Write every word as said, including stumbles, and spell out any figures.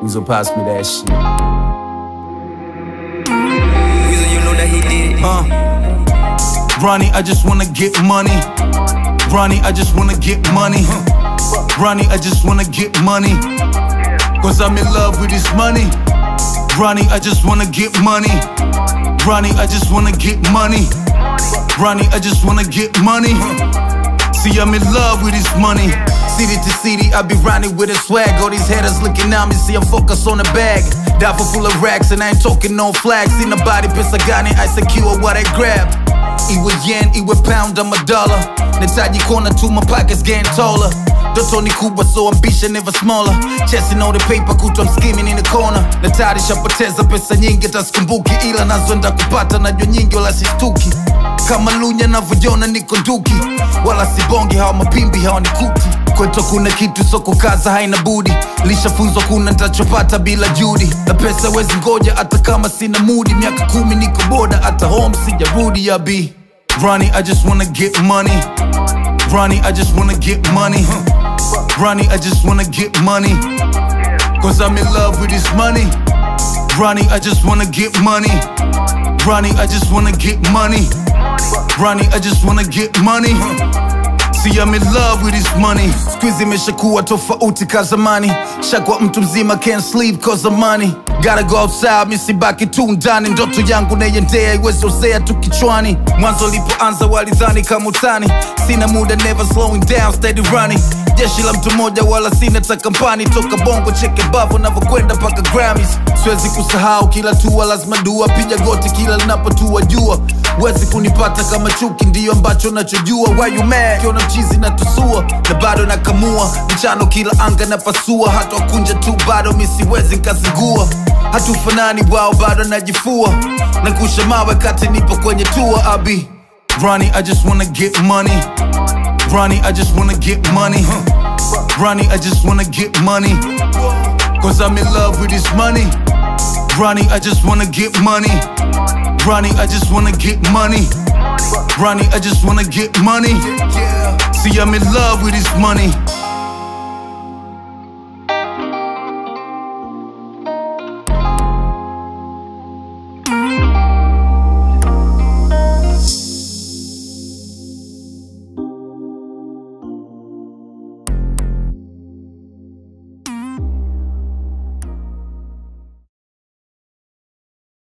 Weezo pass me that shit. Weezo, you know that he did it. Uh. Ronnie, I just wanna get money. Ronnie, I just wanna get money. Ronnie, I just wanna get money. Cause I'm in love with this money. Ronnie, I just wanna get money. Ronnie, I just wanna get money. Ronnie, I just wanna get money. See, I'm in love with this money. City to city, I be riding with a swag. All these haters looking at me, see I'm focused on the bag. Duffel full of racks and I ain't talking no flags. See nobody pesa gani, I secure what I grab. Iwe yen, iwe pound, I'm a dollar. Netaji corner to my pockets getting taller. Doto ni kubwa so ambition never smaller. Chasing all the paper kutu I'm skimming in the corner. Natari shapoteza pesa nyingi taskumbuki. Ila nazoenda kupata najua nyingi wala sistuki. Kama lunya navojona niko nduki. Wala sibongi hawa mapimbi hawa ni kuti. Kwetu kuna kitu so kukaza haina budi. Lishafunzwa kuna nitachopata bila judi. Na pesa wezi ngoja hata kama sina mudi. Miaka kumi niko boda hata home sijarudi ya bi. Ronnie, I just wanna get money. Ronnie, I just wanna get money. Ronnie, I just wanna get money. Cause I'm in love with this money. Ronnie, I just wanna get money. Ronnie, I just wanna get money. Ronnie, I just wanna get money. See, I'm in love with this money. Squeezy imeshakuwa tofauti ka zamani. Shakwa mtu mzima can't sleep cause of money. Gotta go outside, misibaki tu ndani. Ndoto yangu naiendea iwezi ozea tu kichwani. Mwanzo lipoanza walidhani kama utani. Sina muda never slowing down, steady running. Jeshi la mtu moja wala sina ta kampani. Toka bongo cheke bavo navokwenda paka Grammys. Siwezi kusahau kila tua lazima dua. Piga goti kila linapotua jua. Wezi kunipata kama chuki ndiyo ambacho nachojua. Why you mad? Kiona mchizi na tusua. Na bado nakamua. Mchano kila anga na pasua. Hata wakunja tu bado misiwezi nkazingua. Hatufanani wao bado najifua. Nakusha mawe kati nipo kwenye tour abi. Ronnie, I just wanna get money. Ronnie, I just wanna get money. Ronnie, I just wanna get money. Cause I'm in love with this money. Ronnie, I just wanna get money. Ronnie, I just wanna get money. Ronnie, I just wanna get money. See, I'm in love with this money.